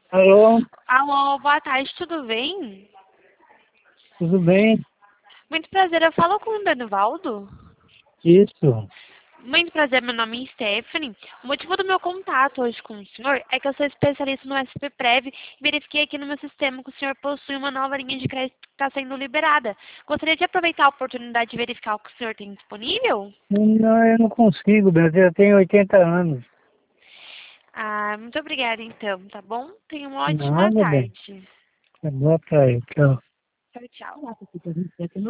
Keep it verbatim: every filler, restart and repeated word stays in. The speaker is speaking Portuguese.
Alô, Alô, boa tarde, tudo bem? tudo bem? Muito prazer, eu falo com o Danivaldo. Isso. Muito prazer, meu nome é Stephanie. O motivo do meu contato hoje com o senhor é que eu sou especialista no S P Prev e verifiquei aqui no meu sistema que o senhor possui uma nova linha de crédito que está sendo liberada. Gostaria de aproveitar a oportunidade de verificar o que o senhor tem disponível? Não, eu não consigo, Brasil. Eu tenho oitenta anos. Ah, muito obrigada então, tá bom? Tenha uma ótima Nada, bem. tarde. Boa tarde. Tchau. Tchau, tchau.